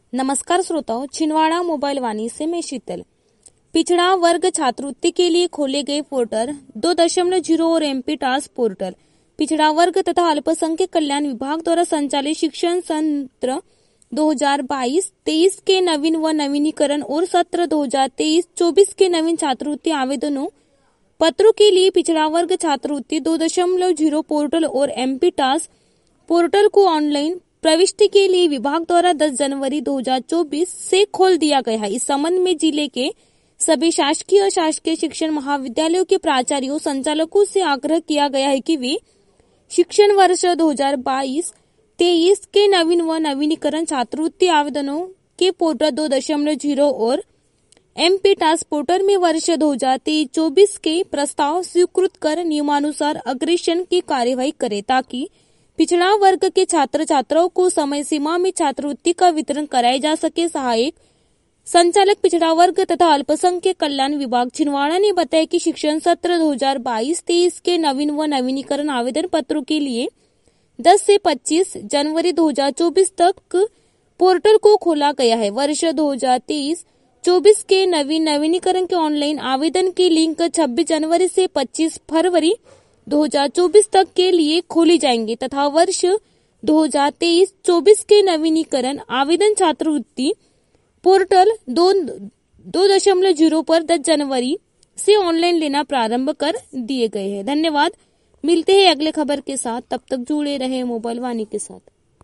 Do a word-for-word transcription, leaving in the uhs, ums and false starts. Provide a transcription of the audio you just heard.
नमस्कार श्रोताओं, छिंदवाड़ा मोबाइल वाणी से मैं शीतल। पिछड़ा वर्ग छात्रवृत्ति के लिए खोले गए पोर्टल दो दशमलव जीरो और एमपी टास्क पोर्टल पिछड़ा वर्ग तथा अल्पसंख्यक कल्याण विभाग द्वारा संचालित शिक्षण सत्र दो हज़ार बाईस तेईस के नवीन व नवीनीकरण और सत्र दो हज़ार तेईस चौबीस के नवीन छात्रवृत्ति आवेदनों पत्रों के लिए पिछड़ा वर्ग छात्रवृत्ति दो दशमलव जीरो पोर्टल और एमपी टास्क पोर्टल को ऑनलाइन प्रविष्टि के लिए विभाग द्वारा दस जनवरी दो हज़ार चौबीस से खोल दिया गया है। इस संबंध में जिले के सभी शासकीय और शासकीय शिक्षण महाविद्यालयों के प्राचार्यों संचालकों से आग्रह किया गया है कि वे शिक्षण वर्ष दो हज़ार बाईस तेईस के नवीन व नवीनीकरण छात्रवृत्ति आवेदनों के पोर्टल दो दशमलव जीरो और एमपी टास्क पोर्टल में वर्ष दो हज़ार तेईस चौबीस के प्रस्ताव स्वीकृत कर नियमानुसार अग्रेषण की कार्यवाही करे, ताकि पिछड़ा वर्ग के छात्र छात्राओं को समय सीमा में छात्रवृत्ति का वितरण कराया जा सके। सहायक संचालक पिछड़ा वर्ग तथा अल्पसंख्यक कल्याण विभाग छिंदवाड़ा ने बताया कि शिक्षण सत्र दो हज़ार बाईस तेईस के नवीन व नवीनीकरण आवेदन पत्रों के लिए दस से पच्चीस जनवरी दो हज़ार चौबीस तक पोर्टल को खोला गया है। वर्ष दो हज़ार तेईस चौबीस के नवीन नवीनीकरण के ऑनलाइन आवेदन की लिंक छब्बीस जनवरी से पच्चीस फरवरी दो हज़ार चौबीस तक के लिए खोली जाएंगे तथा वर्ष दो हज़ार तेईस चौबीस के नवीनीकरण आवेदन छात्रवृत्ति पोर्टल दो दो दशमलव जीरो पर दस जनवरी से ऑनलाइन लेना प्रारंभ कर दिए गए हैं। धन्यवाद। मिलते हैं अगले खबर के साथ, तब तक जुड़े रहे मोबाइल वाणी के साथ।